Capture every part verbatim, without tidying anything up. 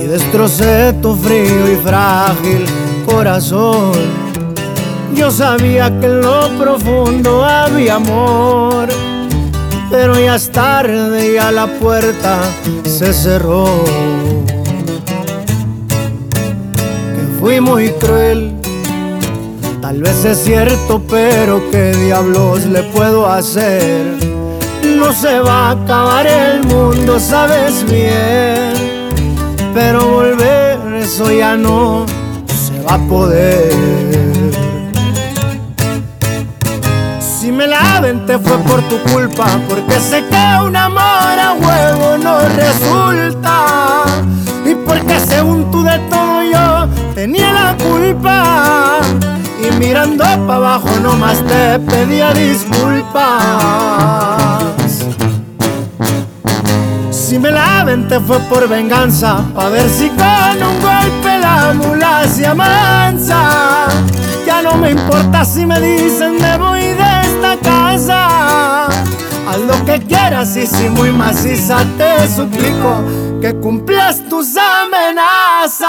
y destrocé tu frío y frágil corazón. Yo sabía que en lo profundo había amor, pero ya es tarde y a la puerta se cerró. Que fui muy cruel, tal vez es cierto, pero ¿qué diablos le puedo hacer? No se va a acabar el mundo, sabes bien, pero volver, eso ya no se va a poder. Si me la aventé fue por tu culpa, porque sé que un amor a huevo no resulta, y porque según tú de todo yo tenía la culpa, y mirando pa' abajo nomás te pedía disculpas. Si me la aventé fue por venganza, pa' ver si con un golpe la mula se amansa. Ya no me importa si me dicen me voy de esta casa. Haz lo que quieras y si muy maciza te suplico que cumplas tus amenazas.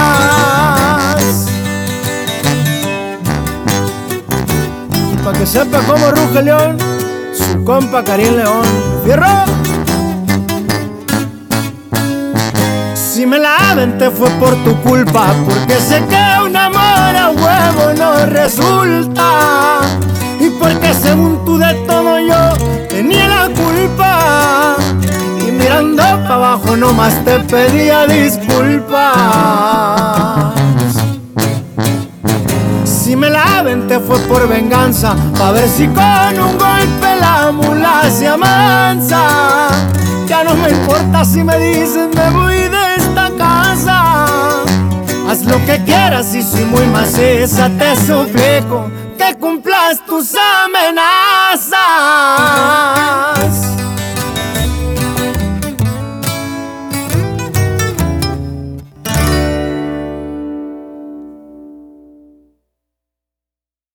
Y pa' que sepa cómo ruge el león, su compa Karim León. ¡Fierro! Si me la aventé fue por tu culpa, porque sé que un amor a huevo no resulta, y porque según tú de todo yo tenía la culpa, y mirando pa' abajo nomás te pedía disculpas. Si me la aventé fue por venganza, pa' ver si con un golpe la mula se amansa. Ya no me importa si me dicen me voy de esta casa. Haz lo que quieras y si muy maciza te suplico que cumplas tus amenazas.